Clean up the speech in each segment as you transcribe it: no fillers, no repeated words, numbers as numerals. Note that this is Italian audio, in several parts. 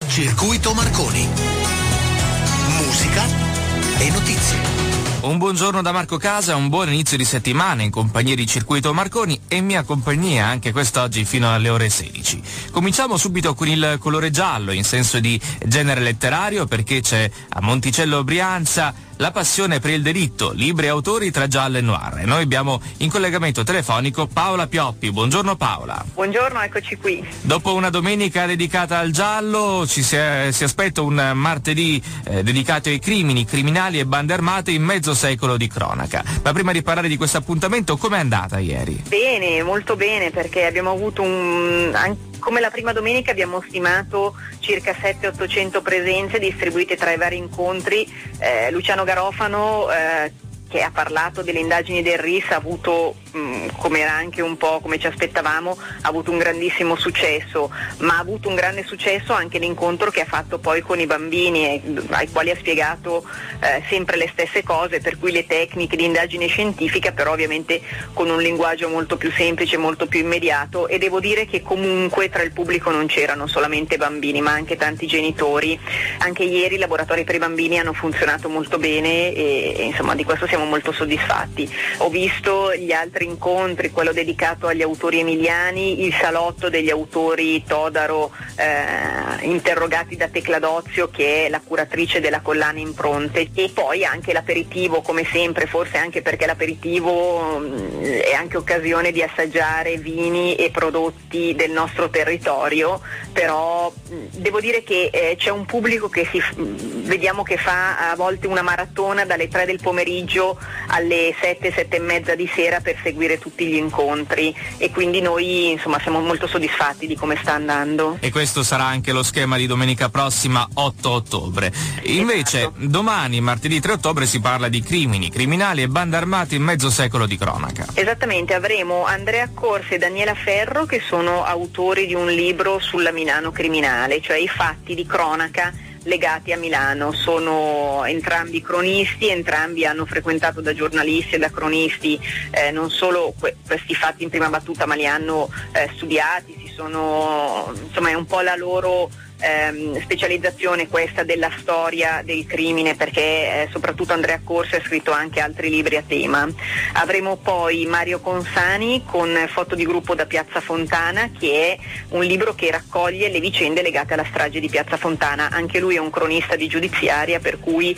Circuito Marconi. Musica e notizie. Un buongiorno da Marco Casa, un buon inizio di settimana in compagnia di Circuito Marconi e in mia compagnia anche quest'oggi fino alle ore 16. Cominciamo subito con il colore giallo in senso di genere letterario, perché c'è a Monticello Brianza La passione per il delitto, libri e autori tra giallo e noir. E noi abbiamo in collegamento telefonico Paola Pioppi. Buongiorno Paola. Buongiorno, eccoci qui. Dopo una domenica dedicata al giallo si aspetta un martedì dedicato ai crimini, criminali e bande armate in mezzo secolo di cronaca. Ma prima di parlare di questo appuntamento, com'è andata ieri? Bene, molto bene, perché abbiamo avuto come la prima domenica abbiamo stimato circa 700-800 presenze distribuite tra i vari incontri. Luciano Garofano, che ha parlato delle indagini del RIS, ha avuto, come era anche un po' come ci aspettavamo, ha avuto un grandissimo successo, ma ha avuto un grande successo anche l'incontro che ha fatto poi con i bambini, ai quali ha spiegato sempre le stesse cose, per cui le tecniche di indagine scientifica, però ovviamente con un linguaggio molto più semplice, molto più immediato. E devo dire che comunque tra il pubblico non c'erano solamente bambini, ma anche tanti genitori. Anche ieri i laboratori per i bambini hanno funzionato molto bene e insomma di questo siamo molto soddisfatti. Ho visto gli altri incontri, quello dedicato agli autori emiliani, il salotto degli autori Todaro interrogati da Tecla Dozio, che è la curatrice della collana Impronte, e poi anche l'aperitivo, come sempre, forse anche perché l'aperitivo è anche occasione di assaggiare vini e prodotti del nostro territorio, però devo dire che c'è un pubblico che vediamo che fa a volte una maratona dalle 3 del pomeriggio alle 7 e mezza di sera per seguire tutti gli incontri, e quindi noi insomma siamo molto soddisfatti di come sta andando. E questo sarà anche lo schema di domenica prossima, 8 ottobre. Invece Esatto. Domani, martedì 3 ottobre, si parla di crimini, criminali e bande armate in mezzo secolo di cronaca. Esattamente, avremo Andrea Corsi e Daniela Ferro, che sono autori di un libro sulla Milano criminale, cioè i fatti di cronaca legati a Milano. Sono entrambi cronisti, entrambi hanno frequentato da giornalisti e da cronisti non solo questi fatti in prima battuta, ma li hanno studiati, insomma è un po' la loro specializzazione questa della storia del crimine, perché soprattutto Andrea Corsi ha scritto anche altri libri a tema. Avremo poi Mario Consani con Foto di gruppo da Piazza Fontana, che è un libro che raccoglie le vicende legate alla strage di Piazza Fontana. Anche lui è un cronista di giudiziaria, per cui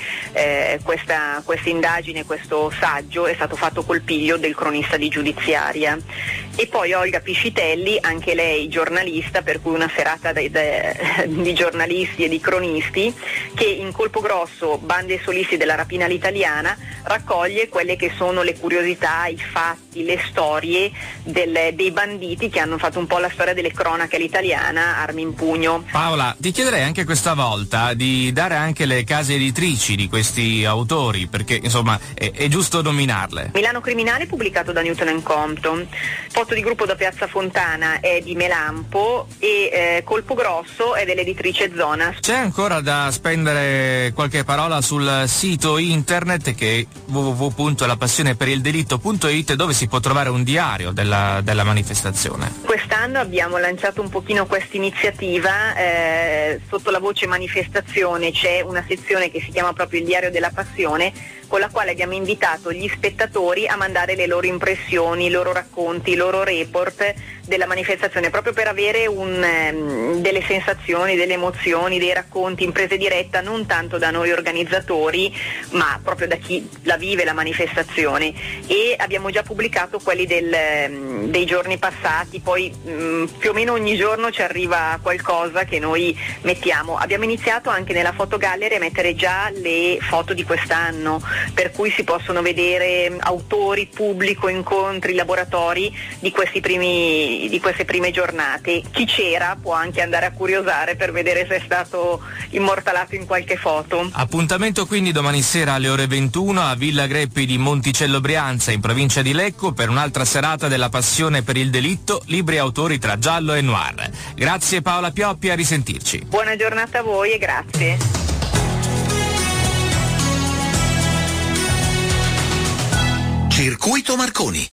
questa indagine, questo saggio è stato fatto col piglio del cronista di giudiziaria. E poi Olga Piscitelli, anche lei giornalista, per cui una serata di giornalisti e di cronisti, che in Colpo Grosso, bande e solisti della rapina all'italiana, raccoglie quelle che sono le curiosità, i fatti, le storie dei banditi che hanno fatto un po' la storia delle cronache all'italiana, armi in pugno. Paola, ti chiederei anche questa volta di dare anche le case editrici di questi autori, perché insomma è giusto nominarle. Milano Criminale, pubblicato da Newton & Compton, Foto di gruppo da Piazza Fontana è di Melampo e Colpo Grosso è dell'editrice Zonas. C'è ancora da spendere qualche parola sul sito internet, che è www.lapassioneperildelitto.it, dove si può trovare un diario della manifestazione. Quest'anno abbiamo lanciato un pochino questa iniziativa, sotto la voce manifestazione c'è una sezione che si chiama proprio il Diario della Passione, con la quale abbiamo invitato gli spettatori a mandare le loro impressioni, i loro racconti, i loro report della manifestazione, proprio per avere delle sensazioni, delle emozioni, dei racconti in presa diretta, non tanto da noi organizzatori, ma proprio da chi la vive la manifestazione. E abbiamo già pubblicato quelli dei giorni passati, poi più o meno ogni giorno ci arriva qualcosa che noi mettiamo. Abbiamo iniziato anche nella fotogallery a mettere già le foto di quest'anno, per cui si possono vedere autori, pubblico, incontri, laboratori di queste prime giornate. Chi c'era può anche andare a curiosare per vedere se è stato immortalato in qualche foto. Appuntamento quindi domani sera alle ore 21 a Villa Greppi di Monticello Brianza, in provincia di Lecco, per un'altra serata della passione per il delitto, libri e autori tra giallo e noir. Grazie Paola Pioppi, a risentirci. Buona giornata a voi e grazie. Circuito Marconi.